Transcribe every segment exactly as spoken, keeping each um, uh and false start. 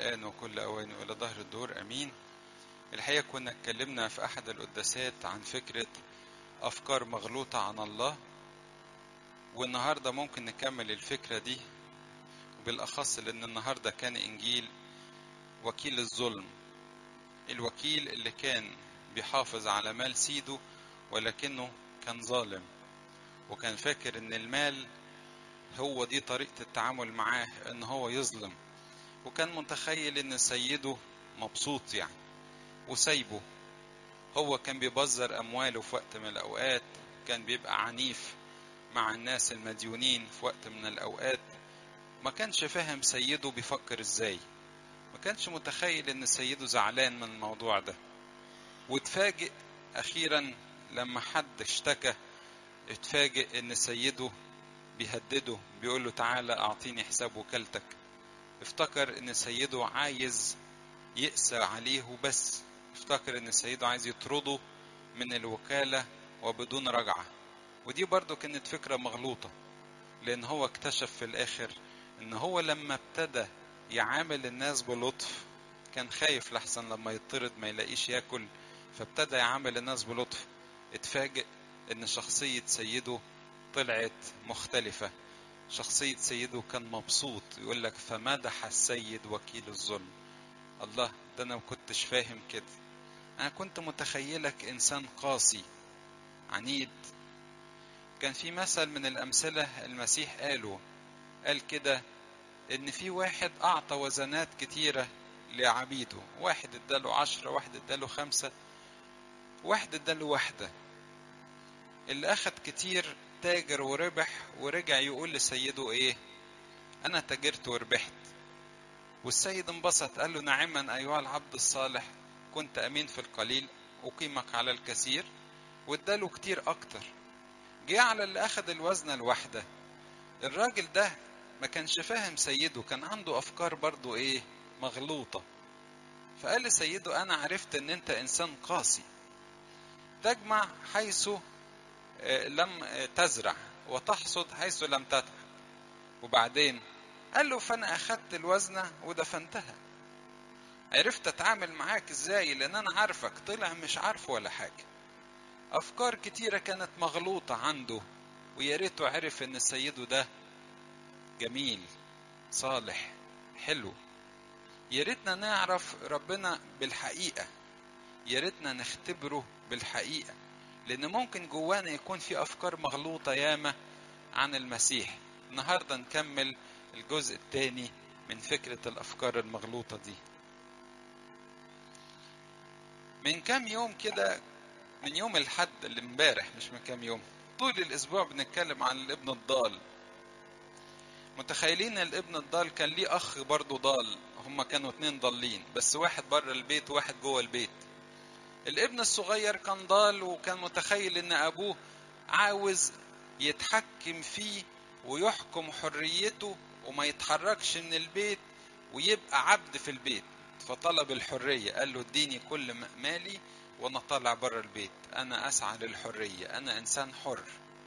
الآن وكل أوان وإلى ظهر الدور، أمين. الحقيقة كنا اتكلمنا في أحد القداسات عن فكرة أفكار مغلوطة عن الله، والنهاردة ممكن نكمل الفكرة دي، بالأخص لأن النهاردة كان إنجيل وكيل الظلم، الوكيل اللي كان بيحافظ على مال سيده ولكنه كان ظالم، وكان فاكر إن المال هو دي طريقة التعامل معاه، إن هو يظلم، وكان متخيل إن سيده مبسوط يعني وسايبه. هو كان بيبذر أمواله في وقت من الأوقات، كان بيبقى عنيف مع الناس المديونين في وقت من الأوقات. ما كانش فاهم سيده بيفكر إزاي، ما كانش متخيل إن سيده زعلان من الموضوع ده. واتفاجئ أخيرا لما حد اشتكى، اتفاجئ إن سيده بيهدده، بيقول له تعالى أعطيني حساب وكالتك. افتكر إن سيده عايز يقسى عليه وبس، افتكر إن سيده عايز يطرده من الوكالة وبدون رجعة. ودي برضو كانت فكرة مغلوطة، لأن هو اكتشف في الآخر إن هو لما ابتدى يعامل الناس بلطف، كان خايف لحسن لما يطرد ما يلاقيش ياكل، فابتدى يعامل الناس بلطف. اتفاجئ إن شخصية سيده طلعت مختلفة. شخصية سيده كان مبسوط، يقول لك فمدح السيد وكيل الظلم. الله، ده أنا ما كنتش فاهم كده، أنا كنت متخيلك إنسان قاسي عنيد. كان في مثل من الأمثلة المسيح قاله، قال كده إن في واحد أعطى وزنات كتيرة لعبيده، واحد اداله عشرة، واحد اداله خمسة، واحد اداله واحدة. اللي أخد كتير تاجر وربح، ورجع يقول لسيده إيه؟ أنا تاجرت وربحت. والسيد انبسط، قال له نعما أيها العبد الصالح، كنت أمين في القليل أقيمك على الكثير، واداله كتير أكتر. جه على اللي أخد الوزنة الواحدة، الراجل ده ما كانش فاهم سيده، كان عنده أفكار برضو إيه؟ مغلوطة. فقال لسيده أنا عرفت إن أنت إنسان قاسي، تجمع حيث لم تزرع وتحصد حيث لم تتعب. وبعدين قال له فأنا أخدت الوزنة ودفنتها، عرفت أتعامل معاك إزاي، لأن أنا عارفك. طلع مش عارف ولا حاجة. أفكار كتيرة كانت مغلوطة عنده، وياريته عرف إن سيده ده جميل صالح حلو. ياريتنا نعرف ربنا بالحقيقة، ياريتنا نختبره بالحقيقة، لأن ممكن جوانا يكون في أفكار مغلوطة ياما عن المسيح. النهاردة نكمل الجزء الثاني من فكرة الأفكار المغلوطة دي. من كام يوم كده، من يوم الحد اللي امبارح، مش من كام يوم، طول الأسبوع بنتكلم عن الابن الضال. متخيلين الابن الضال كان ليه أخ برضه ضال، هما كانوا اتنين ضالين، بس واحد بره البيت وواحد جوه البيت. الابن الصغير كان ضال، وكان متخيل ان ابوه عاوز يتحكم فيه ويحكم حريته وما يتحركش من البيت ويبقى عبد في البيت. فطلب الحرية، قال له اديني كل مالي وانا طالع بره البيت، انا اسعى للحرية، انا انسان حر.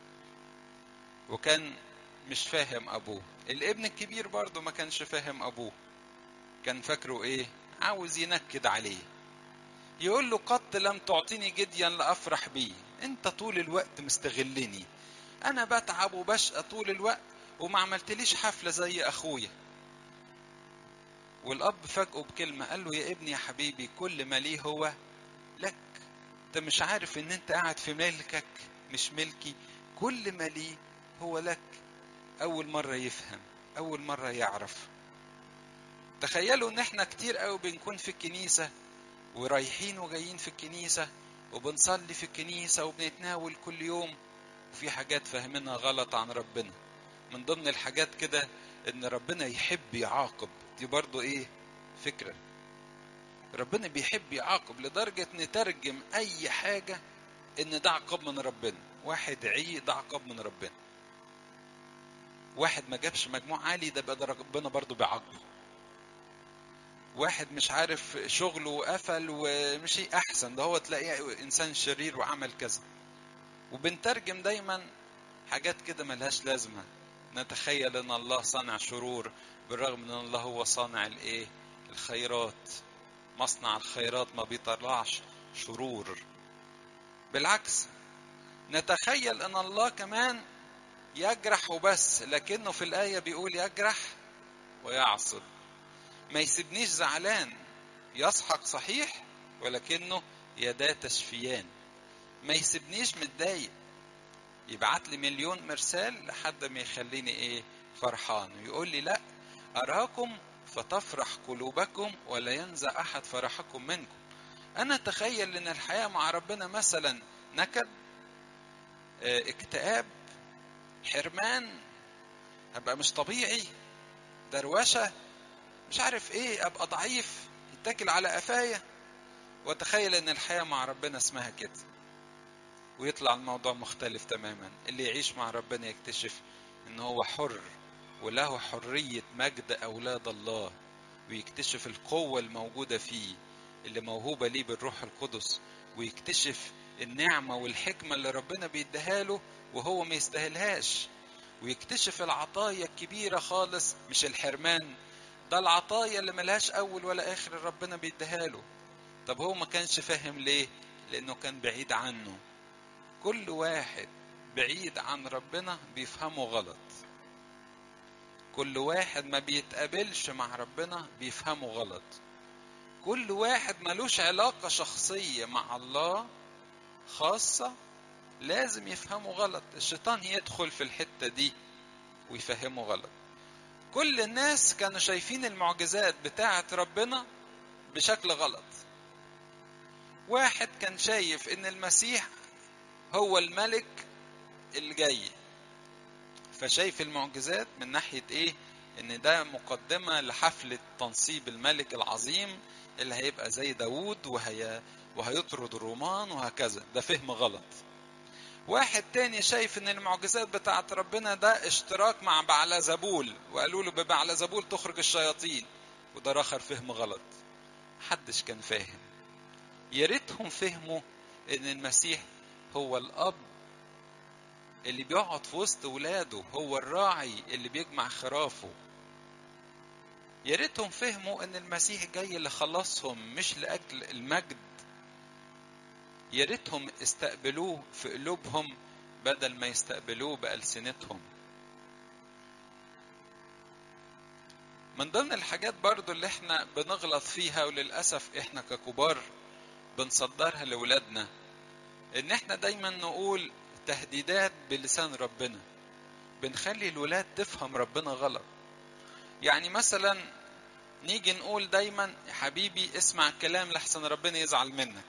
وكان مش فاهم ابوه. الابن الكبير برضه ما كانش فاهم ابوه، كان فاكره ايه؟ عاوز ينكد عليه، يقول له قد لم تعطيني جديا لأفرح بيه، انت طول الوقت مستغلني، انا بتعب وبشقى طول الوقت وما عملتليش حفلة زي اخويا. والاب فاجئه بكلمة، قال له يا ابني يا حبيبي، كل ما ليه هو لك، انت مش عارف ان انت قاعد في ملكك مش ملكي، كل ما ليه هو لك. اول مرة يفهم، اول مرة يعرف. تخيلوا ان احنا كتير قوي بنكون في الكنيسة ورايحين وجايين في الكنيسة وبنصلي في الكنيسة وبنتناول كل يوم، وفي حاجات فاهمينها غلط عن ربنا. من ضمن الحاجات كده ان ربنا يحب يعاقب، دي برضو ايه؟ فكرة ربنا بيحب يعاقب، لدرجة نترجم اي حاجة ان ده عقاب من ربنا. واحد عي ده عقاب من ربنا، واحد ما جابش مجموع عالي ده بقى ربنا برضو بيعاقبه، واحد مش عارف شغله قفل ومش احسن، ده هو تلاقيه انسان شرير وعمل كذا. وبنترجم دايما حاجات كده ملهاش لازمة، نتخيل ان الله صانع شرور بالرغم ان الله هو صانع الايه؟ الخيرات. مصنع الخيرات ما بيطلعش شرور، بالعكس نتخيل ان الله كمان يجرح وبس، لكنه في الآية بيقول يجرح ويعصب. ما يسيبنيش زعلان، يسحق صحيح ولكنه يدا تشفيان. ما يسيبنيش متضايق، يبعت لي مليون مرسال لحد ما يخليني ايه فرحان، ويقول لي لا أراكم فتفرح قلوبكم ولا ينزع أحد فرحكم منكم. أنا أتخيل أن الحياة مع ربنا مثلا نكد، اه اكتئاب، حرمان، هبقى مش طبيعي، دروشة، مش عارف ايه، ابقى ضعيف يتكل على قفايا. واتخيل ان الحياة مع ربنا اسمها كده، ويطلع الموضوع مختلف تماما. اللي يعيش مع ربنا يكتشف ان هو حر وله حرية مجد اولاد الله، ويكتشف القوة الموجودة فيه اللي موهوبة ليه بالروح القدس، ويكتشف النعمة والحكمة اللي ربنا بيديها له وهو ما يستاهلهاش، ويكتشف العطايا الكبيرة خالص، مش الحرمان ده، العطايا اللي ملهاش اول ولا اخر ربنا بيديها له. طب هو ما كانش فاهم ليه؟ لانه كان بعيد عنه. كل واحد بعيد عن ربنا بيفهمه غلط، كل واحد ما بيتقابلش مع ربنا بيفهمه غلط، كل واحد ملوش علاقة شخصية مع الله خاصة لازم يفهمه غلط. الشيطان يدخل في الحتة دي ويفهمه غلط. كل الناس كانوا شايفين المعجزات بتاعة ربنا بشكل غلط. واحد كان شايف ان المسيح هو الملك الجاي، فشايف المعجزات من ناحية ايه؟ ان ده مقدمة لحفلة تنصيب الملك العظيم اللي هيبقى زي داود وهي وهيطرد الرومان وهكذا. ده فهم غلط. واحد تاني شايف ان المعجزات بتاعت ربنا ده اشتراك مع بعلزبول، وقالوا له ببعلزبول تخرج الشياطين، وده اخر فهم غلط. محدش كان فاهم. يا ريتهم فهموا ان المسيح هو الاب اللي بيقعد في وسط ولاده، هو الراعي اللي بيجمع خرافه. يا ريتهم فهموا ان المسيح جاي لخلصهم مش لاجل المجد. يا ريتهم استقبلوه في قلوبهم بدل ما يستقبلوه بألسنتهم. من ضمن الحاجات برضو اللي احنا بنغلط فيها وللأسف احنا ككبار بنصدرها لولادنا، ان احنا دايما نقول تهديدات بلسان ربنا، بنخلي الولاد تفهم ربنا غلط. يعني مثلا نيجي نقول دايما يا حبيبي اسمع الكلام لحسن ربنا يزعل منك،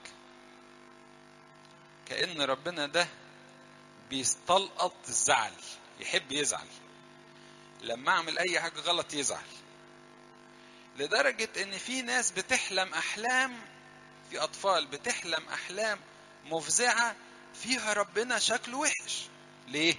كأن ربنا ده بيستلقط الزعل، يحب يزعل، لما اعمل اي حاجة غلط يزعل. لدرجة ان في ناس بتحلم احلام، في اطفال بتحلم احلام مفزعة فيها ربنا شكله وحش. ليه؟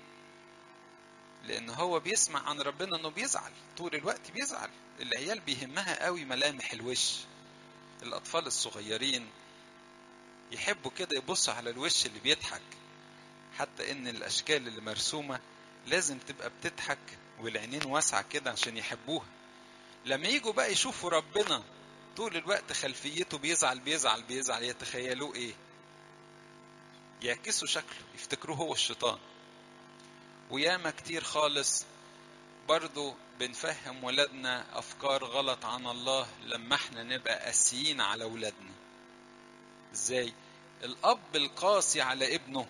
لان هو بيسمع عن ربنا انه بيزعل طول الوقت، بيزعل. العيال بيهمها قوي ملامح الوش. الاطفال الصغيرين يحبوا كده يبصوا على الوش اللي بيضحك، حتى ان الاشكال اللي مرسومة لازم تبقى بتضحك والعينين واسعة كده عشان يحبوها. لما يجوا بقى يشوفوا ربنا طول الوقت خلفيته بيزعل بيزعل بيزعل، يتخيلوه ايه؟ يعكسوا شكله، يفتكروه هو الشيطان. وياما كتير خالص برضو بنفهم ولادنا افكار غلط عن الله لما احنا نبقى قاسيين على ولادنا. ازاي؟ الاب القاسي على ابنه،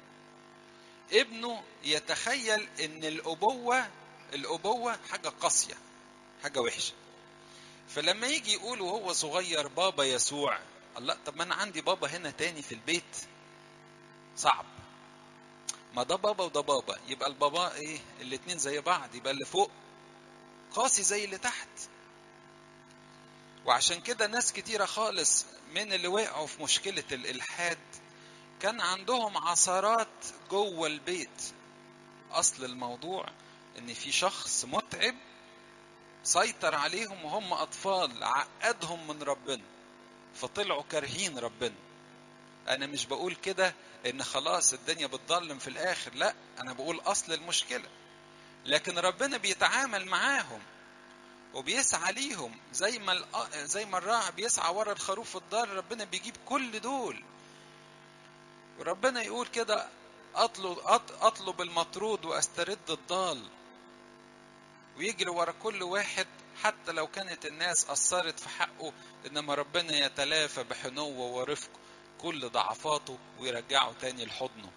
ابنه يتخيل ان الابوة الابوة حاجة قاسية، حاجة وحشة. فلما يجي يقول وهو صغير بابا يسوع، الله، طب ما انا عندي بابا هنا تاني في البيت، صعب. ما ده بابا وده بابا، يبقى البابا ايه؟ الاتنين زي بعض، يبقى اللي فوق قاسي زي اللي تحت. وعشان كده ناس كتيرة خالص من اللي وقعوا في مشكلة الإلحاد كان عندهم عثرات جوه البيت. أصل الموضوع إن في شخص متعب سيطر عليهم وهم أطفال، عقدهم من ربنا فطلعوا كارهين ربنا. أنا مش بقول كده إن خلاص الدنيا بتضلم في الآخر، لا، أنا بقول أصل المشكلة. لكن ربنا بيتعامل معاهم وبيسعى ليهم زي ما زي ما الراعي بيسعى ورا الخروف الضال، ربنا بيجيب كل دول. وربنا يقول كده اطلب اطلب المطرود واسترد الضال، ويجري ورا كل واحد حتى لو كانت الناس قصرت في حقه، انما ربنا يتلافى بحنوه ورفق كل ضعفاته ويرجعه تاني لحضنه.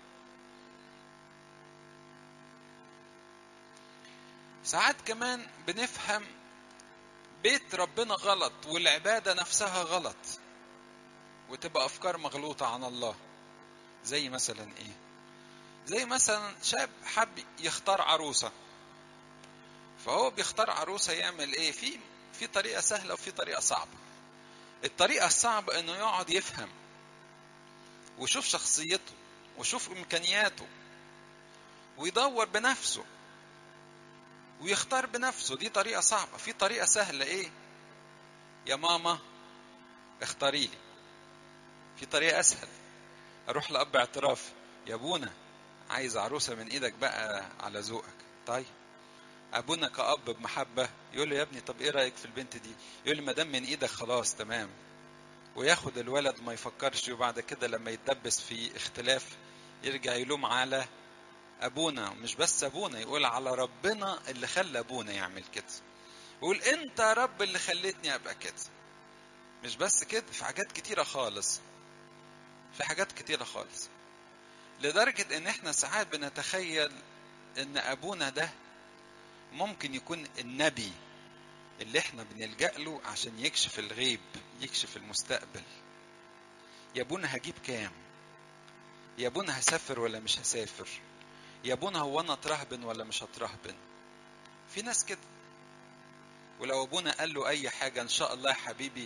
ساعات كمان بنفهم بيت ربنا غلط والعبادة نفسها غلط، وتبقى أفكار مغلوطة عن الله. زي مثلا إيه؟ زي مثلا شاب حب يختار عروسة، فهو بيختار عروسة يعمل إيه؟ في في طريقة سهلة وفي طريقة صعبة. الطريقة الصعبة إنه يقعد يفهم ويشوف شخصيته ويشوف إمكانياته ويدور بنفسه ويختار بنفسه. دي طريقة صعبة. في طريقة سهلة، إيه؟ يا ماما اختاري لي. في طريقة أسهل، أروح لأب اعتراف، يا أبونا عايز عروسة من إيدك بقى على ذوقك. طيب أبونا كأب بمحبة يقول له يا ابني طب إيه رأيك في البنت دي؟ يقول لي ما دام من إيدك خلاص تمام، وياخد الولد ما يفكرش. وبعد كده لما يتدبس في اختلاف يرجع يلوم على أبونا، مش بس أبونا، يقول على ربنا اللي خلى أبونا يعمل كده، يقول أنت يا رب اللي خليتني أبقى كده. مش بس كده، في حاجات كتيرة خالص، في حاجات كتيرة خالص، لدرجة ان احنا ساعات بنتخيل ان ابونا ده ممكن يكون النبي اللي احنا بنلجأ له عشان يكشف الغيب، يكشف المستقبل. يا ابونا هجيب كام؟ يا ابونا هسافر ولا مش هسافر؟ يا ابونا هو انا اترهبن ولا مش هترهبن؟ في ناس كده. ولو ابونا قال له اي حاجة ان شاء الله يا حبيبي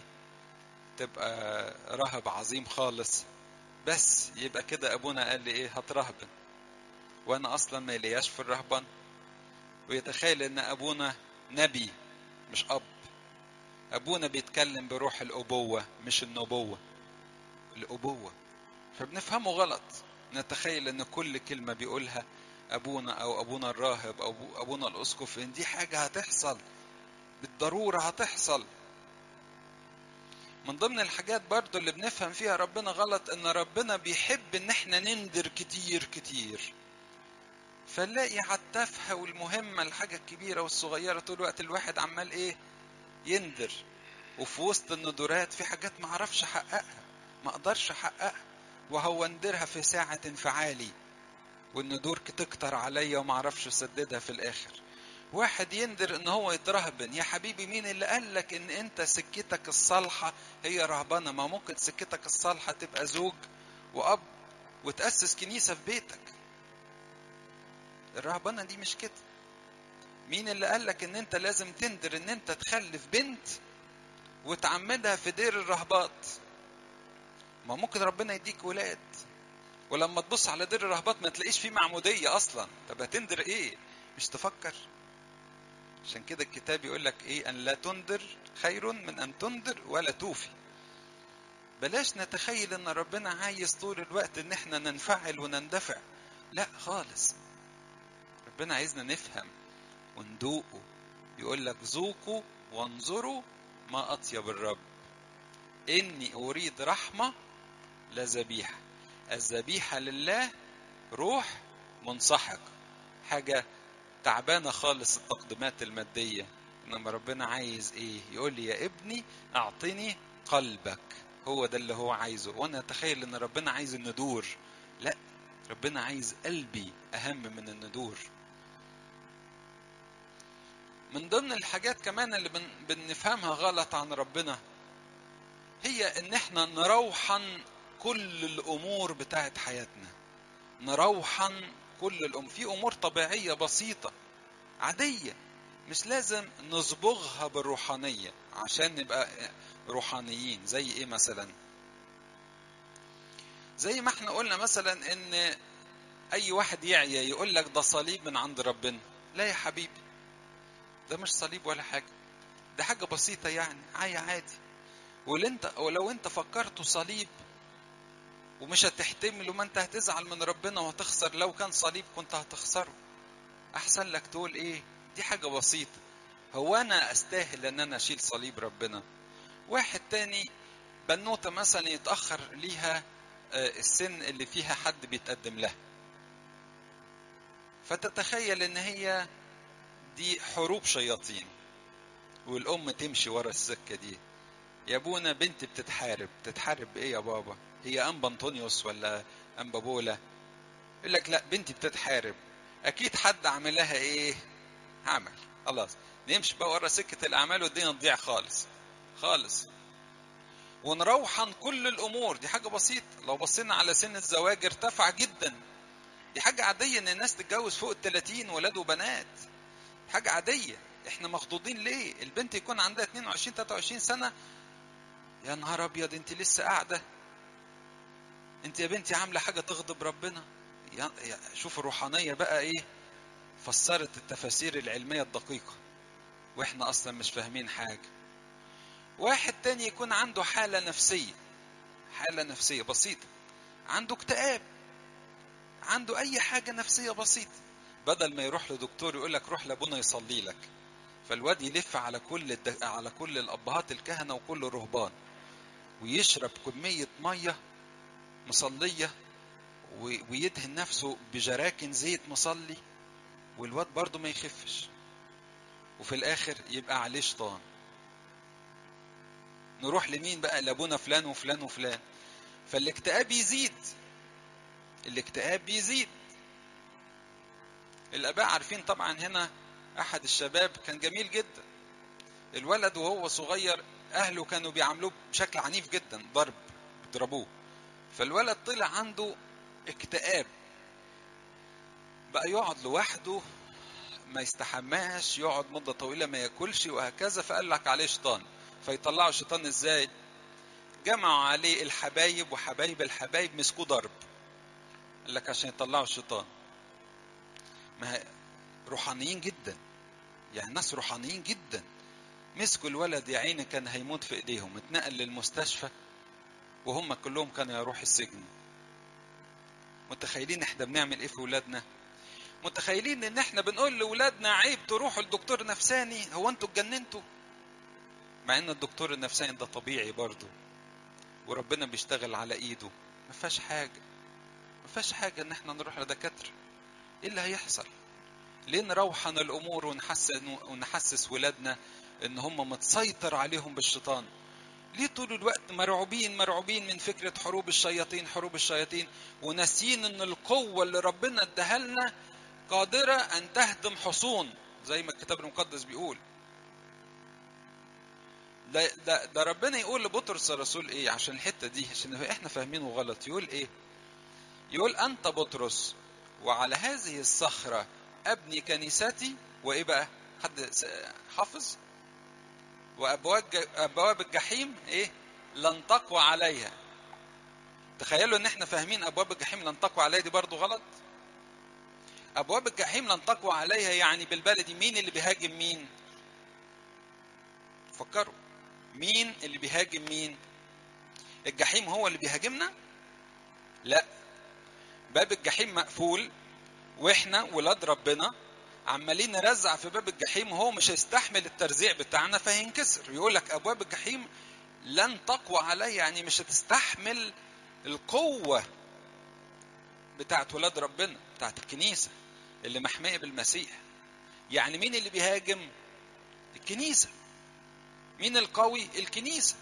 تبقى راهب عظيم خالص، بس يبقى كده ابونا قال لي ايه؟ هترهبن، وانا اصلا ما لياش في الرهبان. ويتخيل ان ابونا نبي مش اب، ابونا بيتكلم بروح الابوة مش النبوة، الابوة. فبنفهمه غلط، نتخيل ان كل كلمة بيقولها ابونا او ابونا الراهب او ابونا الاسقف ان دي حاجة هتحصل بالضرورة هتحصل. من ضمن الحاجات برضو اللي بنفهم فيها ربنا غلط ان ربنا بيحب ان احنا نندر كتير كتير، فنلاقي على التافهة والمهمة الحاجة الكبيرة والصغيرة طول الوقت الواحد عمال ايه؟ يندر. وفي وسط الندرات في حاجات ما اعرفش احققها، ما اقدرش احققها، وهو اندرها في ساعة انفعالي والندور تكتر عليا وما اعرفش اسددها في الاخر. واحد يندر ان هو يترهبن. يا حبيبي مين اللي قالك ان انت سكتك الصالحة هي رهبنة؟ ما ممكن سكتك الصالحة تبقى زوج واب وتأسس كنيسة في بيتك. الرهبنة دي مش كده. مين اللي قالك ان انت لازم تندر ان انت تخلف بنت وتعمدها في دير الرهبات؟ ما ممكن ربنا يديك ولاد ولما تبص على دير الرهبات ما تلاقيش فيه معمودية اصلا. طب هتندر ايه؟ مش تفكر؟ عشان كده الكتاب يقول لك ايه؟ ان لا تندر خير من ان تندر ولا توفي. بلاش نتخيل ان ربنا عايز طول الوقت ان احنا ننفعل ونندفع، لا خالص. ربنا عايزنا نفهم وندوقه. يقول لك ذوقوا وانظروا ما اطيب الرب، اني اريد رحمة لا ذبيحة. الذبيحة لله روح منسحق، حاجة تعبانة خالص التقدمات المادية. انما ربنا عايز ايه؟ يقول لي يا ابني اعطني قلبك. هو ده اللي هو عايزه. وانا اتخيل ان ربنا عايز الندور، لا، ربنا عايز قلبي اهم من الندور. من ضمن الحاجات كمان اللي بن بنفهمها غلط عن ربنا هي ان احنا نروحن كل الامور بتاعت حياتنا. نروحن كل الامور. في امور طبيعية بسيطة عادية مش لازم نصبغها بالروحانية عشان نبقى روحانيين. زي ايه مثلا؟ زي ما احنا قلنا مثلا ان اي واحد يعيا يقول لك ده صليب من عند ربنا. لا يا حبيبي، ده مش صليب ولا حاجة، ده حاجة بسيطة يعني، عيا عادي. ولو انت ولو انت فكرته صليب ومش هتحتمله، ما انت هتزعل من ربنا وهتخسر. لو كان صليب كنت هتخسره. احسن لك تقول ايه؟ دي حاجة بسيطة. هو انا استاهل ان انا اشيل صليب ربنا؟ واحد تاني بنوته مثلا يتاخر ليها السن اللي فيها حد بيتقدم لها، فتتخيل ان هي دي حروب شياطين، والام تمشي ورا السكه دي. يا ابونا بنتي بتتحارب. تتحارب بايه يا بابا؟ هي انبا انطونيوس ولا انبا بولا؟ يقول لك لا بنتي بتتحارب، اكيد حد عمل لها ايه؟ عمل. خلاص نمشي بقى ورا سكه الاعمال والدنيا تضيع خالص خالص، ونروحن كل الامور. دي حاجه بسيطه. لو بصينا على سن الزواج ارتفع جدا، دي حاجه عاديه ان الناس تتجوز فوق الثلاثين، ولاد وبنات، حاجه عاديه. احنا مخضوضين ليه؟ البنت يكون عندها اتنين وعشرين تلاتة وعشرين سنه، يا نهار ابيض انت لسه قاعده؟ انت يا بنتي عامله حاجه تغضب ربنا. يا شوف الروحانيه بقى ايه، فسرت التفاسير العلميه الدقيقه واحنا اصلا مش فاهمين حاجه. واحد تاني يكون عنده حاله نفسيه، حاله نفسيه بسيطه، عنده اكتئاب، عنده اي حاجه نفسيه بسيطه، بدل ما يروح لدكتور يقول لك روح لابونا يصلي لك، فالواد يلف على كل الد... على كل الابهات الكهنه وكل الرهبان، ويشرب كميه ميه مصليه، و... ويدهن نفسه بجراكن زيت مصلي، والواد برضه ما يخفش، وفي الاخر يبقى عليه شيطان. نروح لمين بقى؟ لابونا فلان وفلان وفلان. فالاكتئاب يزيد، الاكتئاب بيزيد. الاباء عارفين طبعا. هنا احد الشباب كان جميل جدا، الولد وهو صغير اهله كانوا بيعاملوه بشكل عنيف جدا، ضرب، بيضربوه، فالولد طلع عنده اكتئاب، بقى يقعد لوحده، ما يستحماش، يقعد مدة طويلة ما ياكلش وهكذا. فقال لك عليه شيطان. فيطلعوا الشيطان ازاي؟ جمعوا عليه الحبايب وحبايب الحبايب، مسكوه ضرب. قال لك عشان يطلعوا الشيطان. ما روحانيين جدا، يعني ناس روحانيين جدا. مسكوا الولد يا عيني كان هيموت في ايديهم، اتنقل للمستشفى وهم كلهم كانوا يروحوا السجن. متخيلين احنا بنعمل ايه في ولادنا؟ متخيلين ان احنا بنقول لولادنا عيب تروحوا لدكتور نفساني؟ هو انتوا اتجننتوا؟ مع ان الدكتور النفساني ده طبيعي برضه، وربنا بيشتغل على ايده، ما فيهاش حاجه، ما فيهاش حاجه ان احنا نروح لدكاتره. ايه اللي هيحصل؟ ليه نروحن الامور ونحسن ونحسس ولادنا ان هم متسيطر عليهم بالشيطان؟ ليه طول الوقت مرعوبين مرعوبين من فكره حروب الشياطين حروب الشياطين، وناسيين ان القوه اللي ربنا اداها لنا قادره ان تهدم حصون، زي ما الكتاب المقدس بيقول. ده, ده, ده ربنا يقول لبطرس الرسول ايه عشان الحته دي، عشان احنا فاهمينه غلط. يقول ايه؟ يقول انت بطرس، وعلى هذه الصخره ابني كنيستي، وايه بقى؟ حد حافظ؟ وابواب ابواب الجحيم ايه؟ لن تقوى عليها. تخيلوا ان احنا فاهمين ابواب الجحيم لن تقوى عليها، دي برضو غلط. ابواب الجحيم لن تقوى عليها يعني بالبلدي مين اللي بيهاجم مين؟ فكروا، مين اللي بيهاجم مين؟ الجحيم هو اللي بيهاجمنا؟ لا، باب الجحيم مقفول، واحنا ولاد ربنا عمالين نرزع في باب الجحيم، وهو مش هيستحمل الترزيع بتاعنا فهينكسر. يقول لك ابواب الجحيم لن تقوى عليه، يعني مش هتستحمل القوة بتاعت ولاد ربنا، بتاعت الكنيسة اللي محمية بالمسيح. يعني مين اللي بيهاجم؟ الكنيسة. مين القوي؟ الكنيسة.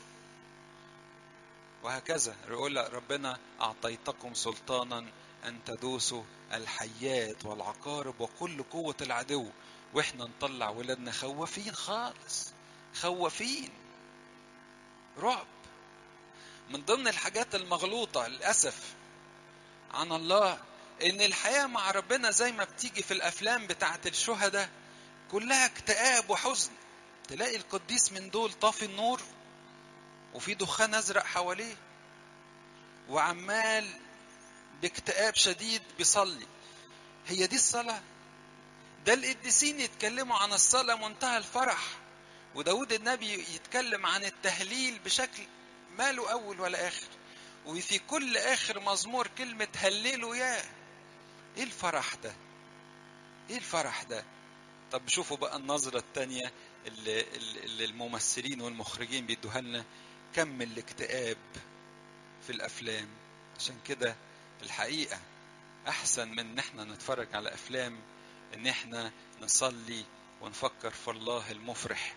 وهكذا يقول ربنا أعطيتكم سلطانا أن تدوسوا الحيات والعقارب وكل قوة العدو. وإحنا نطلع ولادنا خوافين خالص، خوافين، رعب. من ضمن الحاجات المغلوطة للأسف عن الله إن الحياة مع ربنا زي ما بتيجي في الأفلام بتاعت الشهداء كلها اكتئاب وحزن. تلاقي القديس من دول طافي النور وفي دخان أزرق حواليه، وعمال باكتئاب شديد بيصلي. هي دي الصلاة؟ ده القديسين يتكلموا عن الصلاة منتهى الفرح، وداود النبي يتكلم عن التهليل بشكل ما له أول ولا آخر، وفي كل آخر مزمور كلمة هللوا ياه. إيه الفرح ده؟ إيه الفرح ده؟ طب شوفوا بقى النظرة التانية اللي, اللي الممثلين والمخرجين بيدوها لنا، كم الاكتئاب في الافلام. عشان كده الحقيقة احسن من ان احنا نتفرج على افلام، ان احنا نصلي ونفكر في الله المفرح.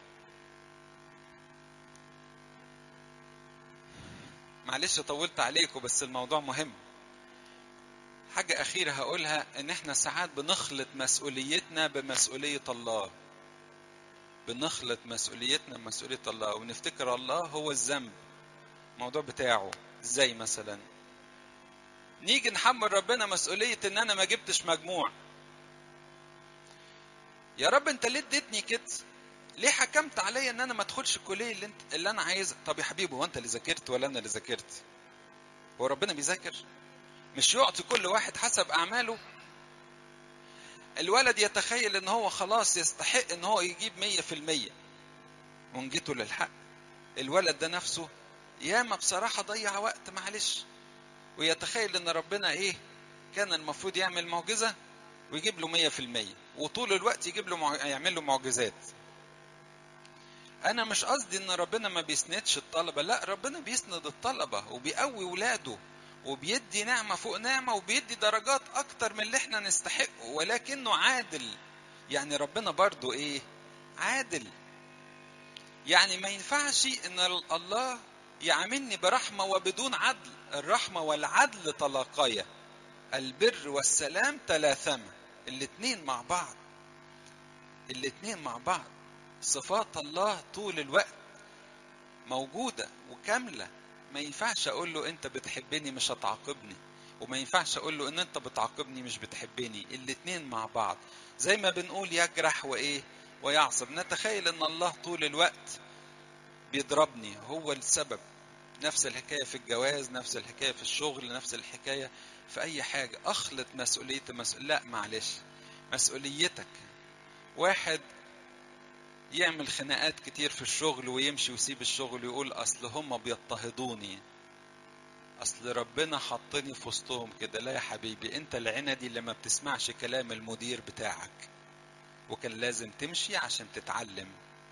معلش طولت عليكم بس الموضوع مهم. حاجة أخيرة هقولها، إن إحنا ساعات بنخلط مسؤوليتنا بمسؤولية الله. بنخلط مسؤوليتنا بمسؤولية الله ونفتكر الله هو الذنب الموضوع بتاعه. إزاي مثلا نيجي نحمل ربنا مسؤولية إن أنا ما جبتش مجموع؟ يا رب أنت ليه اديتني كده؟ ليه حكمت عليا إن أنا ما أدخلش الكلية اللي أنت اللي أنا عايزها؟ طب يا حبيبي هو أنت اللي ذاكرت ولا أنا اللي ذاكرت؟ هو ربنا بيذاكر؟ مش يعطي كل واحد حسب أعماله؟ الولد يتخيل ان هو خلاص يستحق ان هو يجيب مية في المية ونجيته للحق. الولد ده نفسه ياما بصراحة ضيع وقت معلش، ويتخيل ان ربنا ايه كان المفروض يعمل معجزة ويجيب له مية في المية، وطول الوقت يجيب له مع... يعمل له معجزات. انا مش قصدي ان ربنا ما بيسندش الطلبة، لا ربنا بيسند الطلبة وبيقوي ولاده وبيدي نعمة فوق نعمة وبيدي درجات اكتر من اللي احنا نستحقه، ولكنه عادل. يعني ربنا برضو ايه؟ عادل. يعني ما ينفعش ان الله يعاملني برحمة وبدون عدل. الرحمة والعدل تلاقيا، البر والسلام تلاثما. الاتنين مع بعض، الاتنين مع بعض. صفات الله طول الوقت موجودة وكاملة. ما ينفعش اقول له انت بتحبني مش هتعاقبني، وما ينفعش اقول له ان انت بتعاقبني مش بتحبني. الاتنين مع بعض. زي ما بنقول يجرح وايه ويعصب، نتخيل ان الله طول الوقت بيضربني، هو السبب. نفس الحكاية في الجواز، نفس الحكاية في الشغل، نفس الحكاية في اي حاجة. اخلط مسؤوليتي مسؤول... لا معلش، مسؤوليتك. واحد يعمل خناقات كتير في الشغل ويمشي ويسيب الشغل ويقول اصل هم بيضطهدوني، اصل ربنا حطني في وسطهم كده. لا يا حبيبي، انت العندي اللي ما بتسمعش كلام المدير بتاعك، وكان لازم تمشي عشان تتعلم.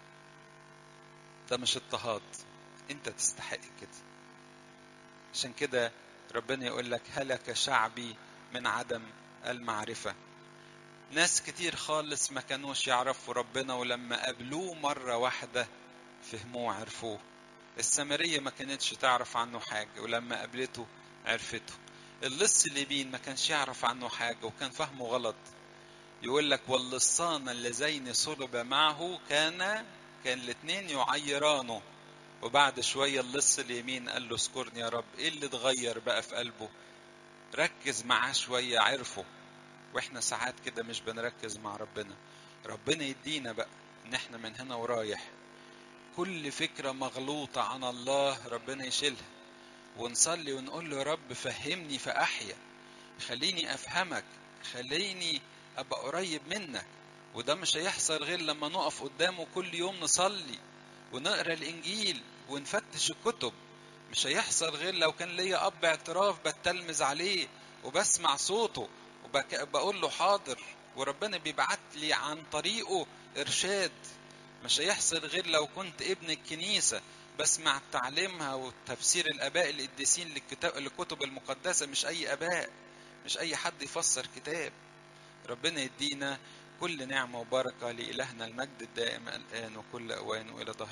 ده مش اضطهاد، انت تستحق كده. عشان كده ربنا يقول لك هلك شعبي من عدم المعرفة. ناس كتير خالص ما كانوش يعرفوا ربنا، ولما قابلوه مرة واحدة فهموه عرفوه. السامرية ما كانتش تعرف عنه حاجة، ولما قابلته عرفته. اللص الليبين ما كانش يعرف عنه حاجة وكان فهمه غلط. يقول لك واللصان اللذين صلب معه كان كان الاثنين يعيرانه. وبعد شوية اللص اليمين قال له اذكرني يا رب. ايه اللي اتغير بقى في قلبه؟ ركز معاه شوية عرفه. واحنا ساعات كده مش بنركز مع ربنا. ربنا يدينا بقى ان احنا من هنا ورايح كل فكرة مغلوطة عن الله ربنا يشيلها، ونصلي ونقول له يا رب فهمني فأحيا، خليني أفهمك، خليني أبقى قريب منك. وده مش هيحصل غير لما نقف قدامه كل يوم نصلي ونقرأ الإنجيل ونفتش الكتب. مش هيحصل غير لو كان ليا أب اعتراف بتلمذ عليه وبسمع صوته وبقول له حاضر، وربنا بيبعت لي عن طريقه إرشاد. مش هيحصل غير لو كنت ابن الكنيسة بسمع تعليمها وتفسير الآباء القديسين للكتاب للكتب المقدسة، مش أي آباء، مش أي حد يفسر كتاب. ربنا يدينا كل نعمة وبركة. لإلهنا المجد الدائم الآن وكل أوان وإلى ظهر